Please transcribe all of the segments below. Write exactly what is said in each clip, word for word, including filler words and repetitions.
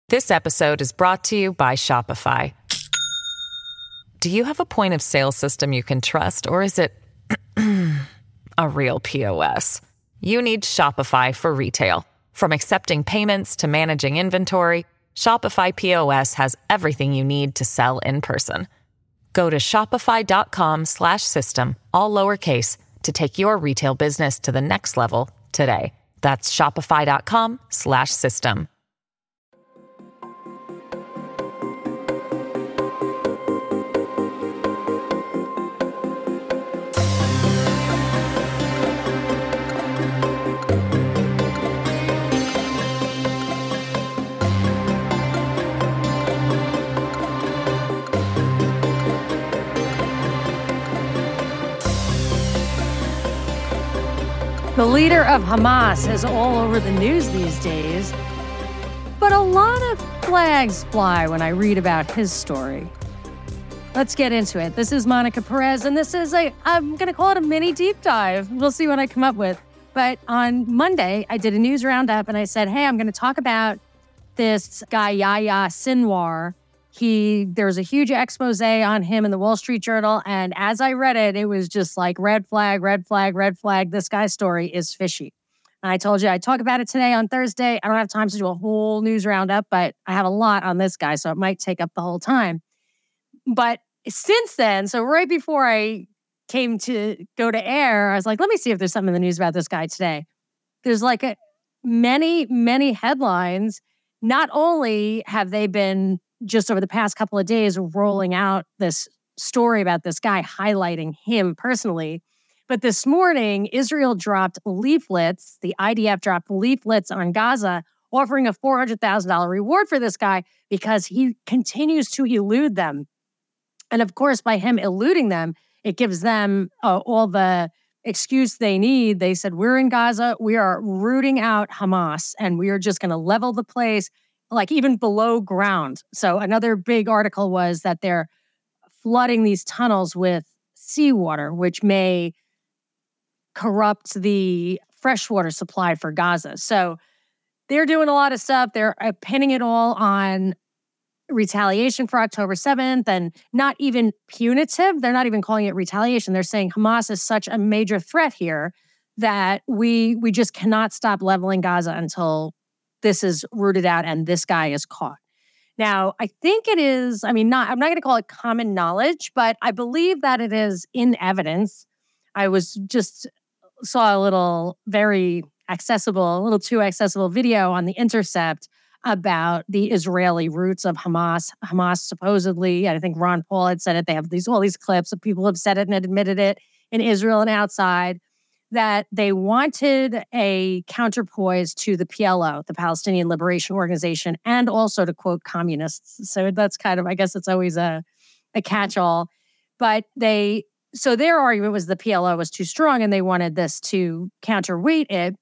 This episode is brought to you by Shopify. Do you have a point of sale system you can trust, or is it a real P O S? You need Shopify for retail. From accepting payments to managing inventory, Shopify P O S has everything you need to sell in person. Go to shopify.com slash system, all lowercase, to take your retail business to the next level today. That's shopify.com slash system. The leader of Hamas is all over the news these days, but a lot of flags fly when I read about his story. Let's get into it. This is Monica Perez, and this is a, I'm going to call it a mini deep dive. We'll see what I come up with. But on Monday, I did a news roundup, and I said, hey, I'm going to talk about this guy, Yahya Sinwar. He, there was a huge expose on him in the Wall Street Journal. And as I read it, it was just like red flag, red flag, red flag. This guy's story is fishy. And I told you I'd talk about it today on Thursday. I don't have time to do a whole news roundup, but I have a lot on this guy, so it might take up the whole time. But since then, so right before I came to go to air, I was like, let me see if there's something in the news about this guy today. There's like a, many, many headlines. Not only have they been just over the past couple of days rolling out this story about this guy, highlighting him personally. But this morning, Israel dropped leaflets, the I D F dropped leaflets on Gaza, offering a four hundred thousand dollars reward for this guy because he continues to elude them. And of course, by him eluding them, it gives them uh, all the excuse they need. They said, we're in Gaza, we are rooting out Hamas, and we are just going to level the place, like even below ground. So another big article was that they're flooding these tunnels with seawater, which may corrupt the freshwater supply for Gaza. So they're doing a lot of stuff. They're uh, pinning it all on retaliation for October seventh, and not even punitive. They're not even calling it retaliation. They're saying Hamas is such a major threat here that we we just cannot stop leveling Gaza until this is rooted out and this guy is caught. Now, I think it is, I mean, not, I'm not going to call it common knowledge, but I believe that it is in evidence. I was just saw a little very accessible, a little too accessible video on The Intercept about the Israeli roots of Hamas. Hamas supposedly, I think Ron Paul had said it, they have these all these clips of people who have said it and admitted it in Israel and outside, that they wanted a counterpoise to the P L O, the Palestinian Liberation Organization, and also to quote communists. So that's kind of, I guess it's always a, a catch-all. But they, so their argument was the P L O was too strong and they wanted this to counterweight it.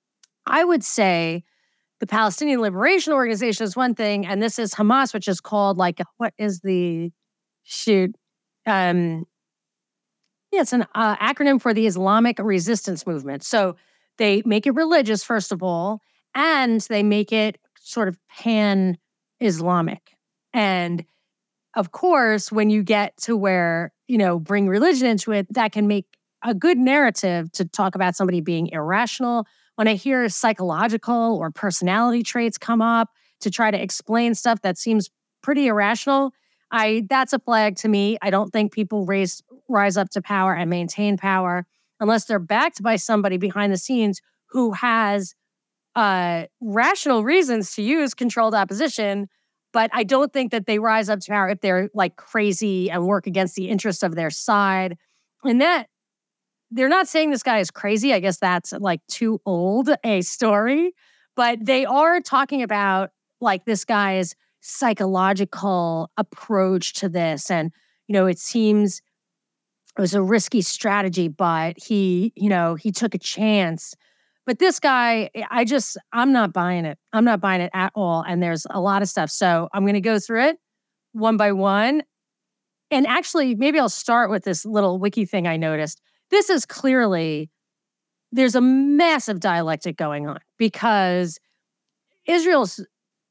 I would say the Palestinian Liberation Organization is one thing, and this is Hamas, which is called like, what is the, shoot, um, yeah, it's an uh, acronym for the Islamic Resistance Movement. So they make it religious, first of all, and they make it sort of pan-Islamic. And of course, when you get to where, you know, bring religion into it, that can make a good narrative to talk about somebody being irrational. When I hear psychological or personality traits come up to try to explain stuff that seems pretty irrational, I that's a flag to me. I don't think people raise rise up to power and maintain power unless they're backed by somebody behind the scenes who has uh, rational reasons to use controlled opposition. But I don't think that they rise up to power if they're like crazy and work against the interests of their side. And that they're not saying this guy is crazy. I guess that's like too old a story. But they are talking about like this guy's psychological approach to this. And, you know, it seems it was a risky strategy, but he, you know, he took a chance. But this guy, I just, I'm not buying it. I'm not buying it at all. And there's a lot of stuff. So I'm going to go through it one by one. And actually, maybe I'll start with this little wiki thing I noticed. This is clearly, there's a massive dialectic going on because Israel's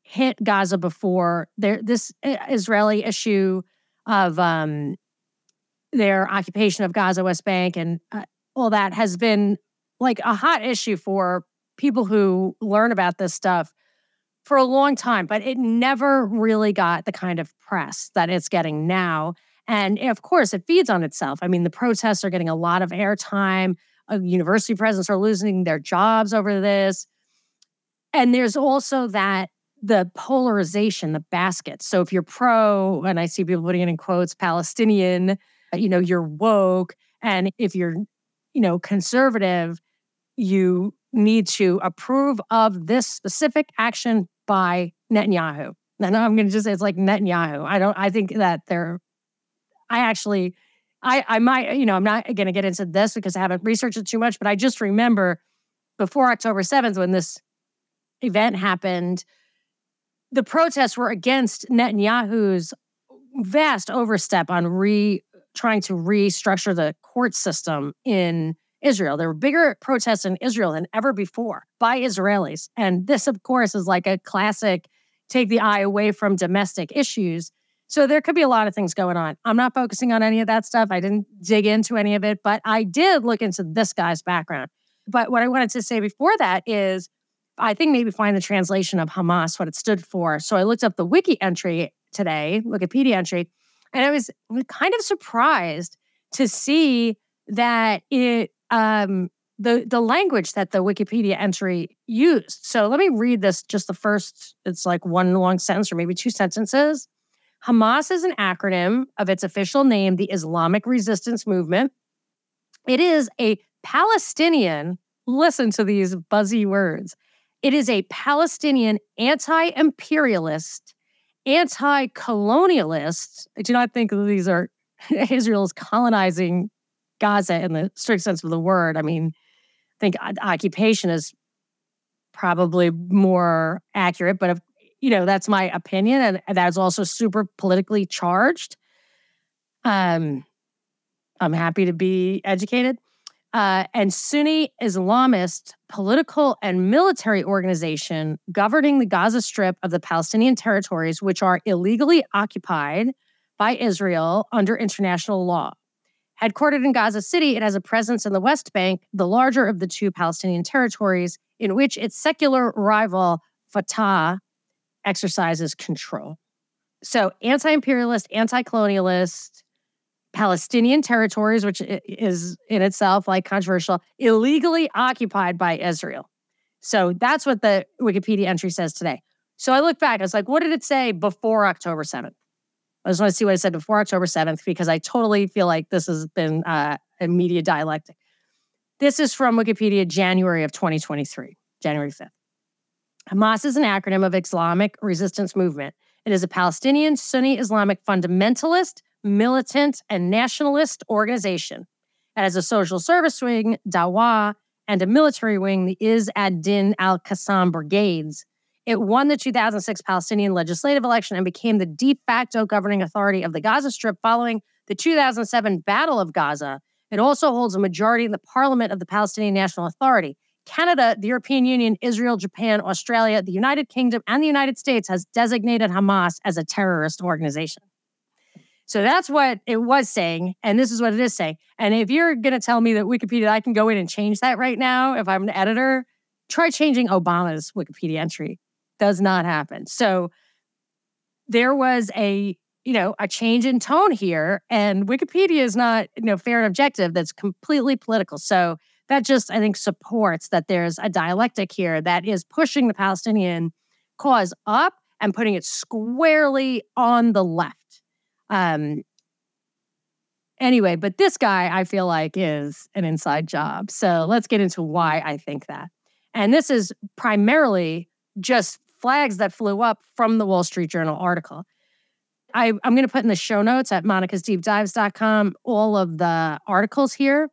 hit Gaza before. There, this Israeli issue of um, their occupation of Gaza, West Bank, and uh, all that has been like a hot issue for people who learn about this stuff for a long time, but it never really got the kind of press that it's getting now. And of course, it feeds on itself. I mean, the protests are getting a lot of airtime. Uh, university presidents are losing their jobs over this. And there's also that, the polarization, the basket. So if you're pro, and I see people putting it in quotes, Palestinian, you know, you're woke. And if you're, you know, conservative, you need to approve of this specific action by Netanyahu. And I'm going to just say it's like Netanyahu. I don't, I think that they're, I actually, I, I might, you know, I'm not going to get into this because I haven't researched it too much, but I just remember before October seventh, when this event happened, the protests were against Netanyahu's vast overstep on re trying to restructure the court system in Israel. There were bigger protests in Israel than ever before by Israelis. And this, of course, is like a classic take the eye away from domestic issues. So there could be a lot of things going on. I'm not focusing on any of that stuff. I didn't dig into any of it, but I did look into this guy's background. But what I wanted to say before that is, I think maybe find the translation of Hamas, what it stood for. So I looked up the wiki entry today, Wikipedia entry, and I was kind of surprised to see that it um, the the language that the Wikipedia entry used. So let me read this, just the first, it's like one long sentence or maybe two sentences. Hamas is an acronym of its official name, the Islamic Resistance Movement. It is a Palestinian, listen to these buzzy words, it is a Palestinian anti-imperialist, anti-colonialist. I do not think that these are Israel's colonizing Gaza in the strict sense of the word. I mean, I think occupation is probably more accurate, but if, you know, that's my opinion, and that's also super politically charged. Um, I'm happy to be educated. Uh, and Sunni Islamist political and military organization governing the Gaza Strip of the Palestinian territories, which are illegally occupied by Israel under international law. Headquartered in Gaza City, it has a presence in the West Bank, the larger of the two Palestinian territories, in which its secular rival, Fatah, exercises control. So anti-imperialist, anti-colonialist, Palestinian territories, which is in itself like controversial, illegally occupied by Israel. So that's what the Wikipedia entry says today. So I look back, I was like, what did it say before October seventh? I just want to see what it said before October seventh, because I totally feel like this has been uh, a media dialectic. This is from Wikipedia, January of twenty twenty-three, January fifth. Hamas is an acronym of Islamic Resistance Movement. It is a Palestinian Sunni Islamic fundamentalist, militant, and nationalist organization. It has a social service wing, Dawah, and a military wing, the Izz ad-Din al-Qassam Brigades. It won the two thousand six Palestinian legislative election and became the de facto governing authority of the Gaza Strip following the two thousand seven Battle of Gaza. It also holds a majority in the parliament of the Palestinian National Authority. Canada, the European Union, Israel, Japan, Australia, the United Kingdom, and the United States has designated Hamas as a terrorist organization. So that's what it was saying, and this is what it is saying. And if you're going to tell me that Wikipedia, I can go in and change that right now, if I'm an editor, try changing Obama's Wikipedia entry. Does not happen. So there was a, you know, a change in tone here, and Wikipedia is not, you know, fair and objective. That's completely political. So that just, I think, supports that there's a dialectic here that is pushing the Palestinian cause up and putting it squarely on the left. Um, anyway, but this guy, I feel like, is an inside job. So let's get into why I think that. And this is primarily just flags that flew up from the Wall Street Journal article. I, I'm going to put in the show notes at monicas deep dives dot com all of the articles here.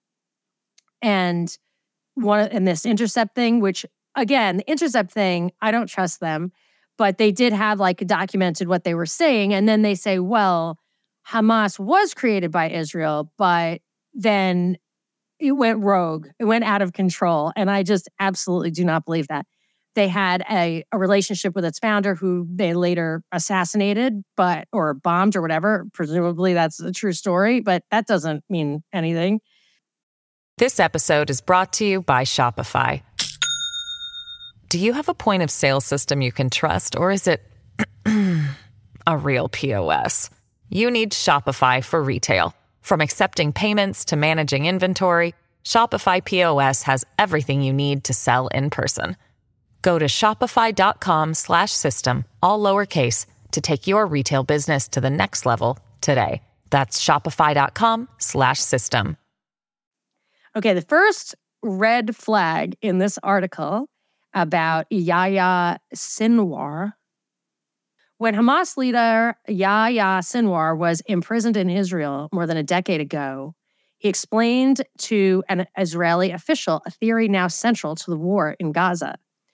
And one in this Intercept thing, which, again, the Intercept thing, I don't trust them, but they did have like documented what they were saying. And then they say, well, Hamas was created by Israel, but then it went rogue. It went out of control. And I just absolutely do not believe that. They had a, a relationship with its founder who they later assassinated, but or bombed or whatever. Presumably that's a true story, but that doesn't mean anything. This episode is brought to you by Shopify. Do you have a point of sale system you can trust, or is it a real P O S? You need Shopify for retail. From accepting payments to managing inventory, Shopify P O S has everything you need to sell in person. Go to shopify.com slash system, all lowercase, to take your retail business to the next level today. That's shopify.com slash system. Okay, the first red flag in this article about Yahya Sinwar. When Hamas leader Yahya Sinwar was imprisoned in Israel more than a decade ago, he explained to an Israeli official a theory now central to the war in Gaza.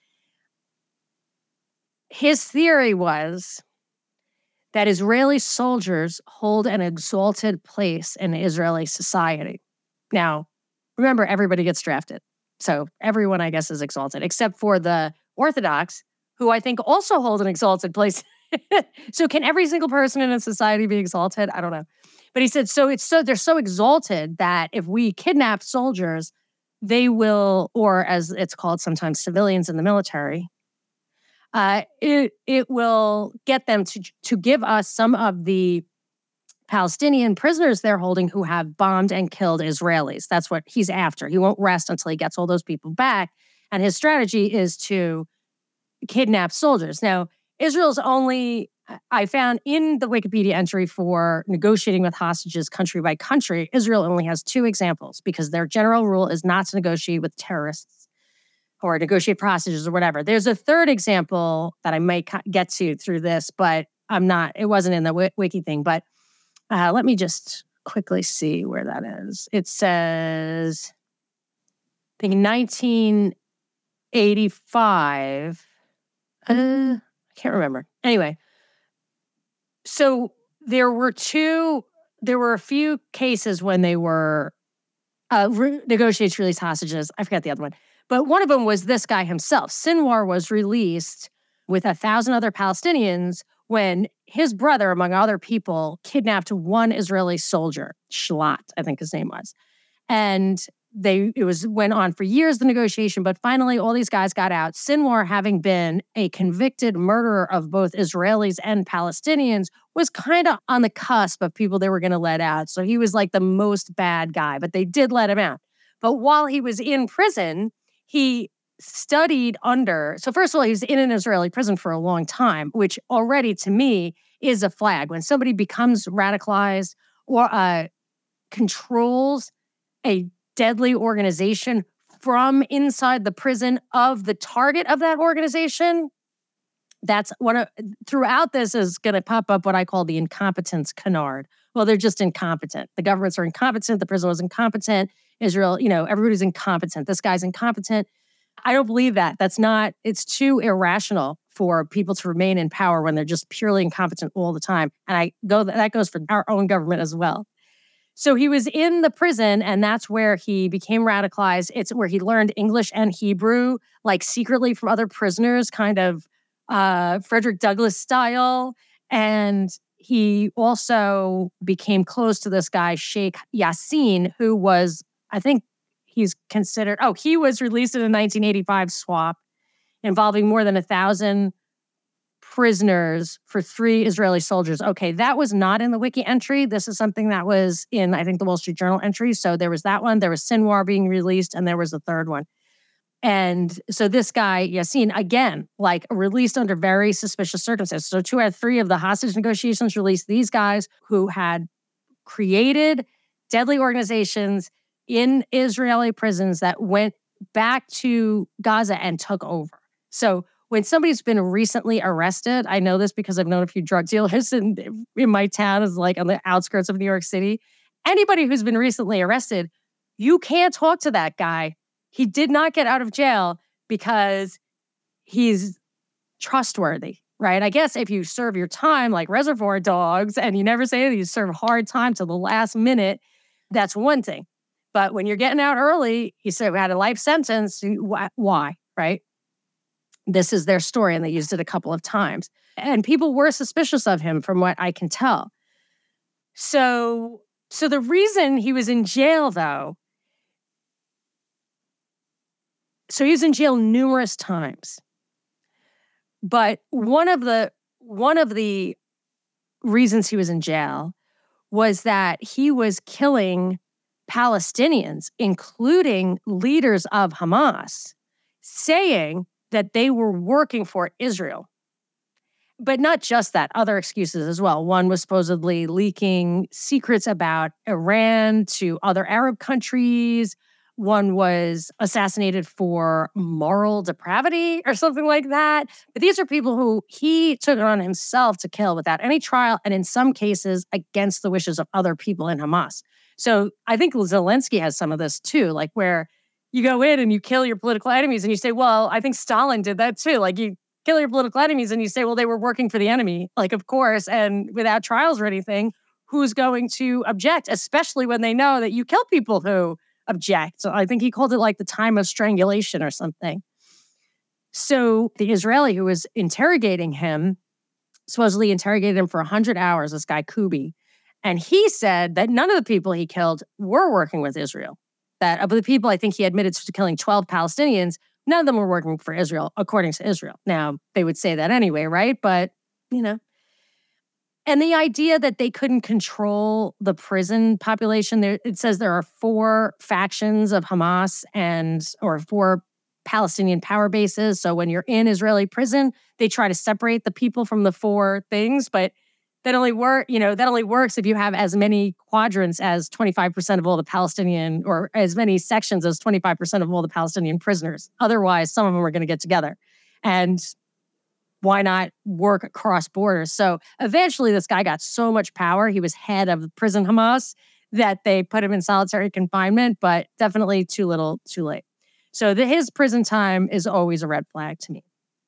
His theory was that Israeli soldiers hold an exalted place in Israeli society. Now, remember, everybody gets drafted. So everyone, I guess, is exalted, except for the Orthodox, who I think also hold an exalted place. So can every single person in a society be exalted? I don't know. But he said, so it's so they're so exalted that if we kidnap soldiers, they will, or as it's called sometimes, civilians in the military, uh, it it will get them to to give us some of the Palestinian prisoners they're holding who have bombed and killed Israelis. That's what he's after. He won't rest until he gets all those people back. And his strategy is to kidnap soldiers. Now, Israel's only, I found in the Wikipedia entry for negotiating with hostages country by country, Israel only has two examples because their general rule is not to negotiate with terrorists or negotiate for hostages or whatever. There's a third example that I might get to through this, but I'm not, it wasn't in the wiki thing, but uh, let me just quickly see where that is. It says, I think nineteen eighty-five, uh, I can't remember. Anyway, so there were two, there were a few cases when they were uh, re- negotiated to release hostages. I forgot the other one. But one of them was this guy himself. Sinwar was released with a thousand other Palestinians when his brother, among other people, kidnapped one Israeli soldier, Shlat, I think his name was. And They it was went on for years, the negotiation, but finally all these guys got out. Sinwar, having been a convicted murderer of both Israelis and Palestinians, was kind of on the cusp of people they were going to let out. So he was like the most bad guy, but they did let him out. But while he was in prison, he studied under, so first of all, he was in an Israeli prison for a long time, which already to me is a flag. When somebody becomes radicalized or uh, controls a deadly organization from inside the prison of the target of that organization, that's one of, throughout this is going to pop up what I call the incompetence canard. Well, they're just incompetent. The governments are incompetent. The prison was incompetent. Israel, you know, everybody's incompetent. This guy's incompetent. I don't believe that. That's not, it's too irrational for people to remain in power when they're just purely incompetent all the time. And I go, that goes for our own government as well. So he was in the prison, and that's where he became radicalized. It's where he learned English and Hebrew, like secretly from other prisoners, kind of uh, Frederick Douglass style. And he also became close to this guy, Sheikh Yassin, who was, I think he's considered, oh, he was released in a nineteen eighty-five swap involving more than a thousand prisoners for three Israeli soldiers. Okay, that was not in the wiki entry. This is something that was in, I think, the Wall Street Journal entry. So there was that one. There was Sinwar being released, and there was a third one. And so this guy, Yassin, again, like released under very suspicious circumstances. So two out of three of the hostage negotiations released these guys who had created deadly organizations in Israeli prisons that went back to Gaza and took over. So when somebody's been recently arrested, I know this because I've known a few drug dealers in, in my town, is like on the outskirts of New York City. Anybody who's been recently arrested, you can't talk to that guy. He did not get out of jail because he's trustworthy, right? I guess if you serve your time like Reservoir Dogs and you never say anything, you serve hard time till the last minute, that's one thing. But when you're getting out early, you said we had a life sentence, why, right? This is their story, and they used it a couple of times. And people were suspicious of him from what I can tell. So, so the reason he was in jail, though, so he was in jail numerous times. But one of the one of the reasons he was in jail was that he was killing Palestinians, including leaders of Hamas, saying that they were working for Israel. But not just that, other excuses as well. One was supposedly leaking secrets about Iran to other Arab countries. One was assassinated for moral depravity or something like that. But these are people who he took it on himself to kill without any trial, and in some cases against the wishes of other people in Hamas. So I think Zelensky has some of this too, like where you go in and you kill your political enemies and you say, well, I think Stalin did that too. Like you kill your political enemies and you say, well, they were working for the enemy. Like, of course, and without trials or anything, who's going to object, especially when they know that you kill people who object. So I think he called it like the time of strangulation or something. So the Israeli who was interrogating him, supposedly interrogated him for one hundred hours, this guy Kubi. And he said that none of the people he killed were working with Israel. That of the people I think he admitted to killing twelve Palestinians, none of them were working for Israel, according to Israel. Now, they would say that anyway, right? But, you know. And the idea that they couldn't control the prison population, there, it says there are four factions of Hamas and, or four Palestinian power bases. So when you're in Israeli prison, they try to separate the people from the four things, but that only work, you know, that only works if you have as many quadrants as twenty-five percent of all the Palestinian, or as many sections as twenty-five percent of all the Palestinian prisoners. Otherwise, some of them are going to get together. And why not work across borders? So eventually this guy got so much power. He was head of prison Hamas that they put him in solitary confinement, but definitely too little, too late. So the, his prison time is always a red flag to me.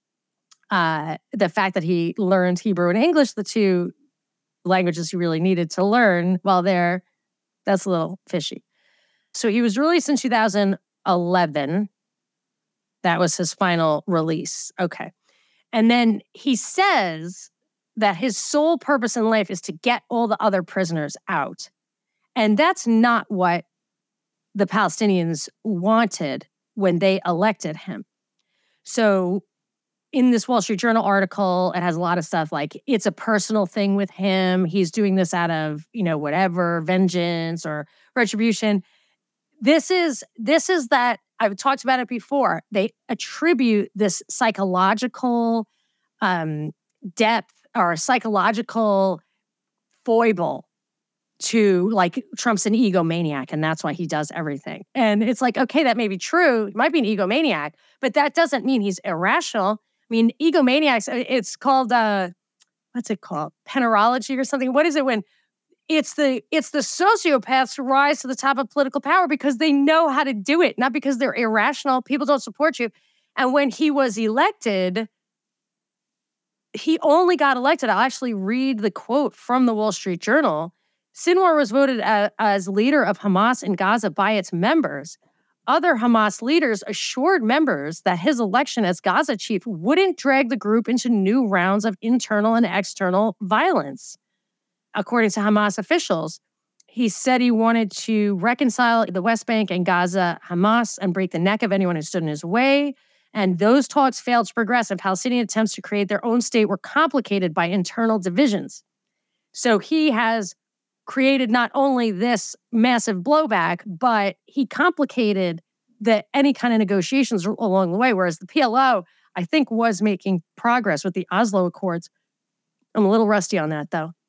Uh, the fact that he learned Hebrew and English, the two languages he really needed to learn while there, that's a little fishy. So he was released in two thousand eleven. That was his final release. Okay. And then he says that his sole purpose in life is to get all the other prisoners out. And that's not what the Palestinians wanted when they elected him. So in this Wall Street Journal article, it has a lot of stuff like it's a personal thing with him. He's doing this out of, you know, whatever, vengeance or retribution. This is, this is that, I've talked about it before. They attribute this psychological um, depth or psychological foible to like Trump's an egomaniac, and that's why he does everything. And it's like, okay, that may be true. He might be an egomaniac, but that doesn't mean he's irrational. I mean, egomaniacs, it's called, uh, what's it called? Penerology or something. What is it when it's the it's the sociopaths who rise to the top of political power because they know how to do it, not because they're irrational. People don't support you. And when he was elected, he only got elected. I'll actually read the quote from the Wall Street Journal. Sinwar was voted as, as leader of Hamas in Gaza by its members. Other Hamas leaders assured members that his election as Gaza chief wouldn't drag the group into new rounds of internal and external violence. According to Hamas officials, he said he wanted to reconcile the West Bank and Gaza Hamas and break the neck of anyone who stood in his way. And those talks failed to progress, and Palestinian attempts to create their own state were complicated by internal divisions. So he has created not only this massive blowback, but he complicated the, any kind of negotiations along the way, whereas the P L O, I think, was making progress with the Oslo Accords. I'm a little rusty on that, though.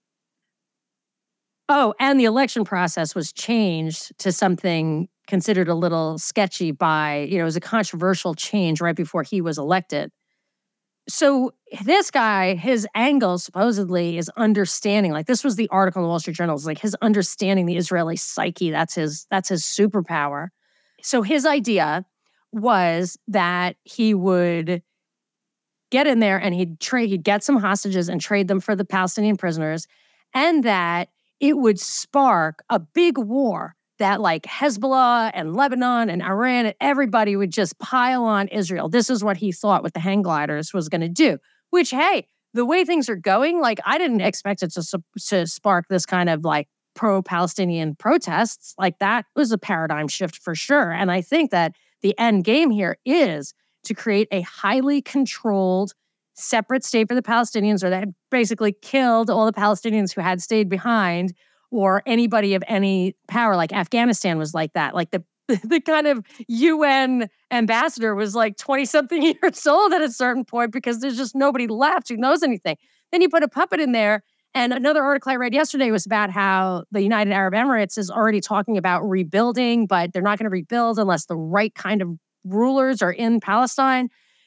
Oh, and the election process was changed to something considered a little sketchy by, you know, it was a controversial change right before he was elected. So this guy, his angle supposedly is understanding, like this was the article in the Wall Street Journal, is like his understanding the Israeli psyche, that's his, that's his superpower. So his idea was that he would get in there and he'd trade, he'd get some hostages and trade them for the Palestinian prisoners, and that it would spark a big war that like Hezbollah and Lebanon and Iran and everybody would just pile on Israel. This is what he thought what the hang gliders was going to do, which, hey, the way things are going, like I didn't expect it to, to spark this kind of like pro-Palestinian protests. Like that was a paradigm shift for sure. And I think that the end game here is to create a highly controlled separate state for the Palestinians, or that basically killed all the Palestinians who had stayed behind, or anybody of any power. Like Afghanistan was like that. Like the the kind of U N ambassador was like twenty-something years old at a certain point because there's just nobody left who knows anything. Then you put a puppet in there. And another article I read yesterday was about how the United Arab Emirates is already talking about rebuilding, but they're not going to rebuild unless the right kind of rulers are in Palestine.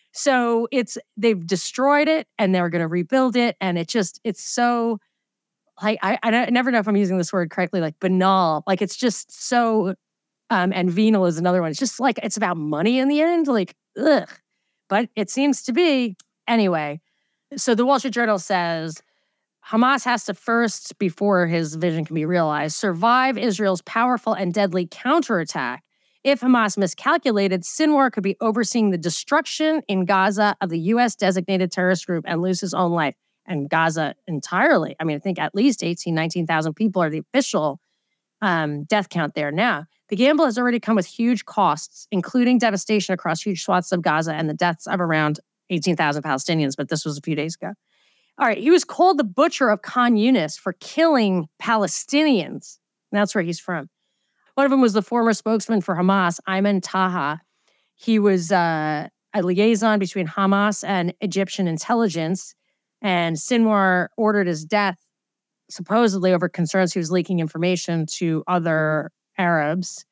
So it's they've destroyed it and they're going to rebuild it. And it just, it's so, like, I, I never know if I'm using this word correctly, like banal. Like it's just so, um, and venal is another one. It's just like, it's about money in the end. Like, ugh. But it seems to be. Anyway, so the Wall Street Journal says, Hamas has to first, before his vision can be realized, survive Israel's powerful and deadly counterattack. If Hamas miscalculated, Sinwar could be overseeing the destruction in Gaza of the U S-designated terrorist group and lose his own life. And Gaza entirely. I mean, I think at least eighteen, nineteen thousand people are the official um, death count there now. The gamble has already come with huge costs, including devastation across huge swaths of Gaza and the deaths of around eighteen thousand Palestinians, but this was a few days ago. All right, he was called the butcher of Khan Yunis for killing Palestinians. That's where he's from. One of them was the former spokesman for Hamas, Ayman Taha. He was uh, a liaison between Hamas and Egyptian intelligence, and Sinwar ordered his death, supposedly over concerns he was leaking information to other Arabs.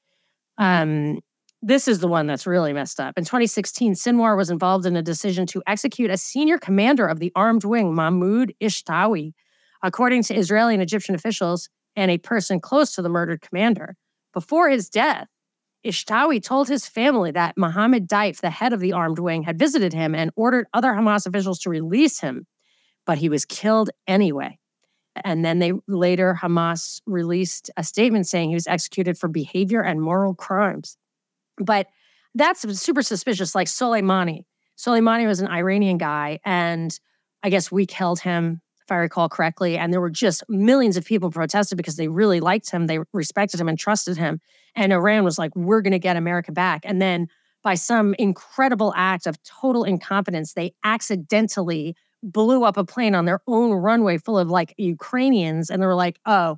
Um, this is the one that's really messed up. In twenty sixteen, Sinwar was involved in a decision to execute a senior commander of the armed wing, Mahmoud Ishtawi, according to Israeli and Egyptian officials, and a person close to the murdered commander. Before his death, Ishtawi told his family that Mohammed Daif, the head of the armed wing, had visited him and ordered other Hamas officials to release him, but he was killed anyway. And then they later, Hamas released a statement saying he was executed for behavior and moral crimes. But that's super suspicious, like Soleimani. Soleimani was an Iranian guy, and I guess we killed him, if I recall correctly, and there were just millions of people protested because they really liked him, they respected him and trusted him. And Iran was like, we're going to get America back. And then by some incredible act of total incompetence, they accidentally blew up a plane on their own runway full of like Ukrainians. And they were like, oh,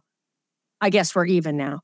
I guess we're even now.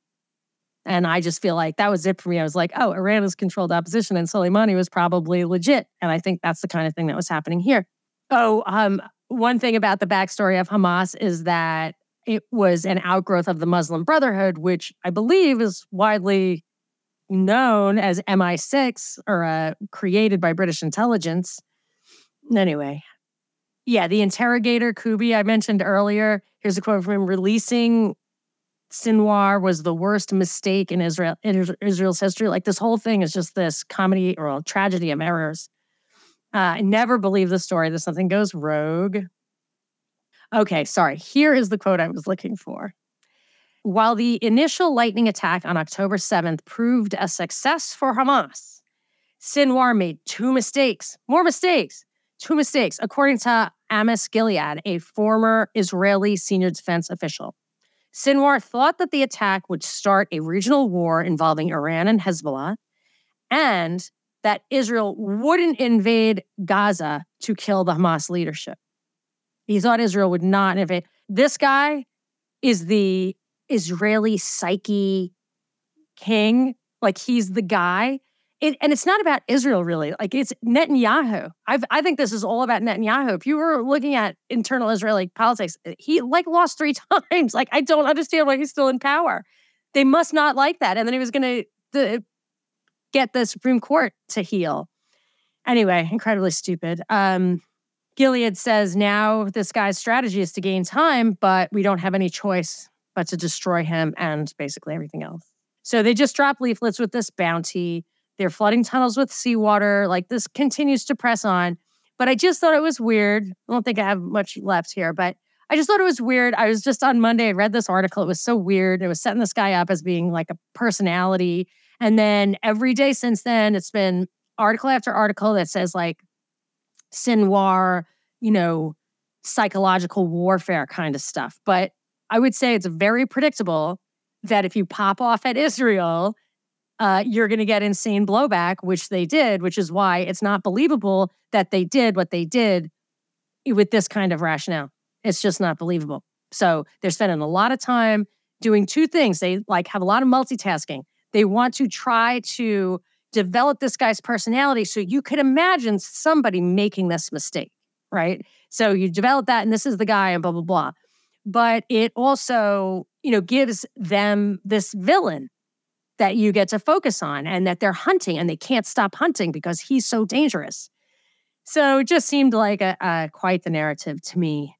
And I just feel like that was it for me. I was like, oh, Iran has controlled opposition and Soleimani was probably legit. And I think that's the kind of thing that was happening here. Oh, um, one thing about the backstory of Hamas is that it was an outgrowth of the Muslim Brotherhood, which I believe is widely known as M I six, or uh, created by British intelligence. Anyway, yeah, the interrogator, Kubi, I mentioned earlier, here's a quote from him: releasing Sinwar was the worst mistake in Israel in Israel's history. Like, this whole thing is just this comedy or tragedy of errors. Uh, I never believe the story that something goes rogue. Okay, sorry. Here is the quote I was looking for. While the initial lightning attack on October seventh proved a success for Hamas, Sinwar made two mistakes, more mistakes, two mistakes, according to Amos Gilead, a former Israeli senior defense official. Sinwar thought that the attack would start a regional war involving Iran and Hezbollah, and that Israel wouldn't invade Gaza to kill the Hamas leadership. He thought Israel would not invade. This guy is the Israeli psyche king. Like, he's the guy. It, and it's not about Israel, really. Like, it's Netanyahu. I've, I think this is all about Netanyahu. If you were looking at internal Israeli politics, he, like, lost three times. Like, I don't understand why he's still in power. They must not like that. And then he was going to get the Supreme Court to heal. Anyway, incredibly stupid. Um, Gilead says now this guy's strategy is to gain time, but we don't have any choice but to destroy him and basically everything else. So they just drop leaflets with this bounty. They're flooding tunnels with seawater. Like, this continues to press on. But I just thought it was weird. I don't think I have much left here, but I just thought it was weird. I was just on Monday, I read this article. It was so weird. It was setting this guy up as being like a personality. And then every day since then, it's been article after article that says like Sinwar, you know, psychological warfare kind of stuff. But I would say it's very predictable that if you pop off at Israel, uh, you're going to get insane blowback, which they did, which is why it's not believable that they did what they did with this kind of rationale. It's just not believable. So they're spending a lot of time doing two things. They like have a lot of multitasking. They want to try to develop this guy's personality so you could imagine somebody making this mistake, right? So you develop that and this is the guy and blah, blah, blah. But it also, you know, gives them this villain that you get to focus on and that they're hunting and they can't stop hunting because he's so dangerous. So it just seemed like a, a quite the narrative to me.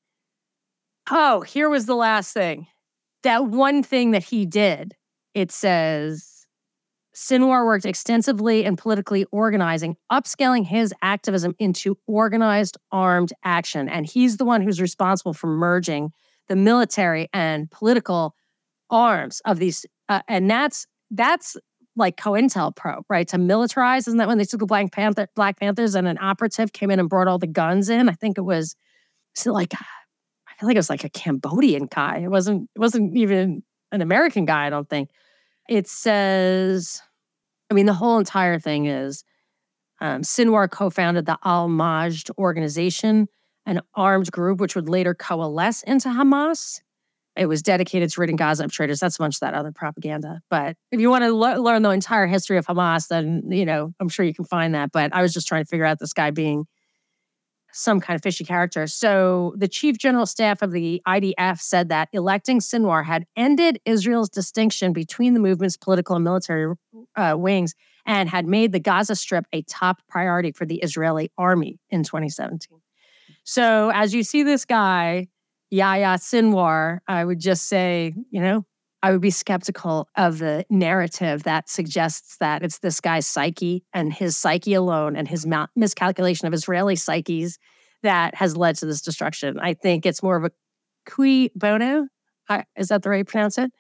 Oh, here was the last thing. That one thing that he did, it says, Sinwar worked extensively in politically organizing, upscaling his activism into organized armed action. And he's the one who's responsible for merging the military and political arms of these. Uh, and that's that's like COINTELPRO, right? To militarize. Isn't that when they took the Black, Panther, Black Panthers and an operative came in and brought all the guns in? I think it was so like... I feel like it was like a Cambodian guy. It wasn't, it wasn't even an American guy, I don't think. It says, I mean, the whole entire thing is um, Sinwar co-founded the Al-Majd organization, an armed group which would later coalesce into Hamas. It was dedicated to ridding Gaza of traitors. That's a bunch of that other propaganda. But if you want to le- learn the entire history of Hamas, then, you know, I'm sure you can find that. But I was just trying to figure out this guy being some kind of fishy character. So the chief general staff of the I D F said that electing Sinwar had ended Israel's distinction between the movement's political and military uh, wings and had made the Gaza Strip a top priority for the Israeli army in twenty seventeen. So as you see this guy, Yahya Sinwar, I would just say, you know, I would be skeptical of the narrative that suggests that it's this guy's psyche and his psyche alone and his ma- miscalculation of Israeli psyches that has led to this destruction. I think it's more of a cui bono. Uh, is that the way you pronounce it?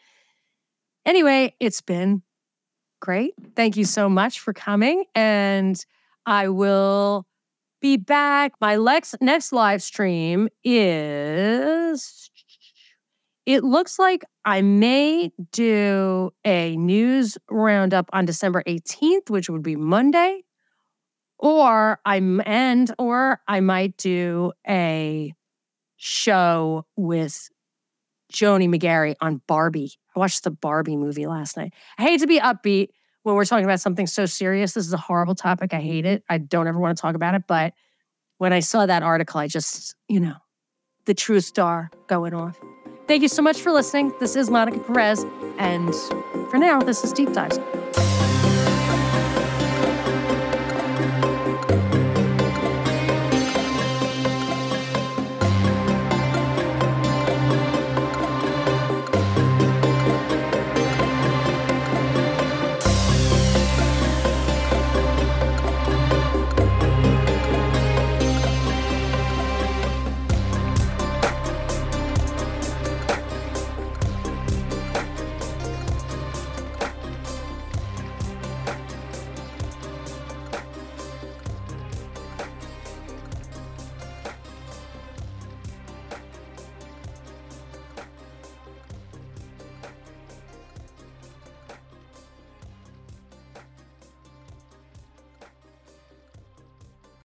Anyway, it's been great. Thank you so much for coming. And I will be back. My next, next live stream is... It looks like I may do a news roundup on December eighteenth, which would be Monday, or I'm and or I might do a show with Joni McGarry on Barbie. I watched the Barbie movie last night. I hate to be upbeat when we're talking about something so serious. This is a horrible topic. I hate it. I don't ever want to talk about it. But when I saw that article, I just, you know, the true star going off. Thank you so much for listening. This is Monica Perez. And for now, this is Deep Dives.